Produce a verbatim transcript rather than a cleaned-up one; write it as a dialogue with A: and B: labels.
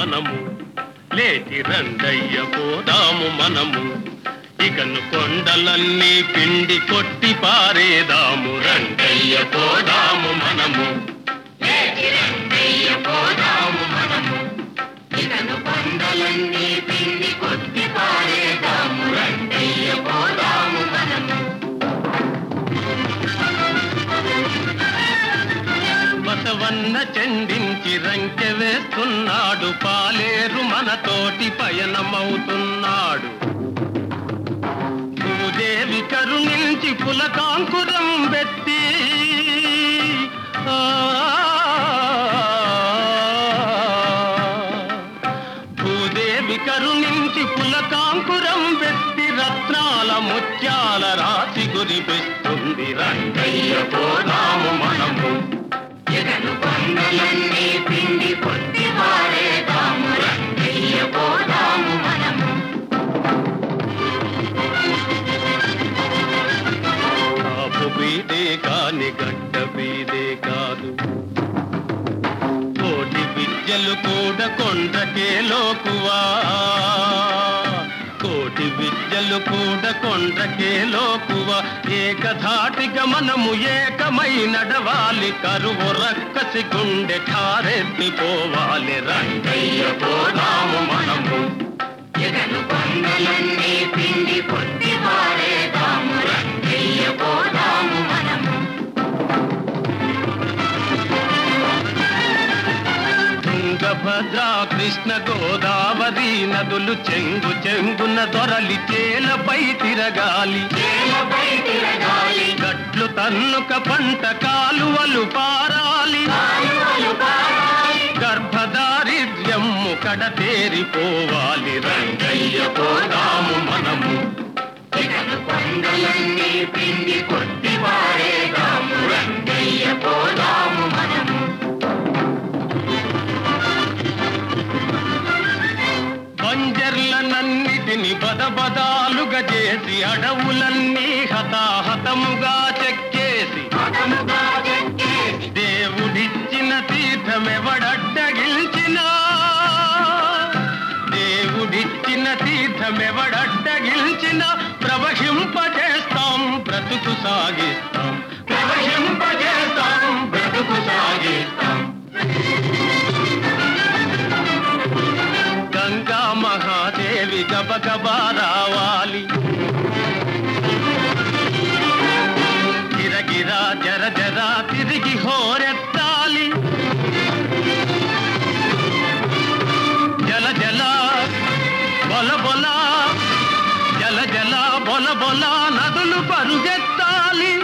A: మనము లేచి రండయ్య పోదాము మనము ఇకను కొండలన్నీ పిండి కొట్టి పారేదాము రండయ్య పోదాము మనము లేచి రండయ్య పోదాము మనము ఇకను కొండలన్నీ పిండి కొట్టి పారేదాము రండయ్య పోదాము మనము బసవన్న చెండించి రంకె వేస్తున్నాడు పాలేరు మనతోటి పయనమవుతున్నాడు భూదేవి కరుణించి పులకాంకురం పెట్టి భూదేవి కరుణించి పులకాంకురం పెట్టి రత్నాల ముత్యాల రాశి కురిపిస్తుంది రంగయ్య పోదాము మనము జగను కొండలన్నీ పిండి కొట్టి పారేదాము రంగయ్య పోదాము మనము కాపు బీదే కాని గడ్డ బీదే కాదు కోటి విద్యలు కూడా కొండకే లోకువా కోటి విద్యలు కూడా కొండకే లోకువా ఏకధాటిగా మనము ఏకమై నడవాలి కరువు రక్కసి గుండె ఠారెత్తిపోవాలి రంగయ్య పోదాము మనము జగను కొండలన్నీ పిండి కొట్టి పారేదాము రంగయ్య పోదాము మనము తుంగభద్ర కృష్ణ గోదావరి నదులు చెంగు చెంగున దొరలి చేలపై తిరగాలి చేలపై తిరగాలి గట్లు తన్నుక పంట కాలువలు పారాలి కాలువలు పారాలి గర్భదారిద్ర్యము కడతేరిపోవాలి రంగయ్య పోదాము మనము జగను కొండలన్నీ పిండి కొట్టి పారేదాము రంగయ్య పోదాము మనము బంజర్లనన్నిటిని బదబదాలుగా చేసి అడవులన్నీ హతాహతముగా చెక్కేసి దేవుడిచ్చిన తీర్థమెవడడ్డగిల్చినా దేవుడిచ్చిన తీర్థమెవడడ్డగిల్చినా ప్రవహింపజేస్తాం బ్రతుకు సాగిస్తాం ప్రవహింపజేస్తాం బ్రతుకు సాగిస్తాం గంగా మహాదేవి గబగబా రావాలి గిరగిరా జర జరా తిరిగి హోరెత్తాలి జల జల బొల బొల జల జల బొల బొల నదులు పరుగెత్తాలి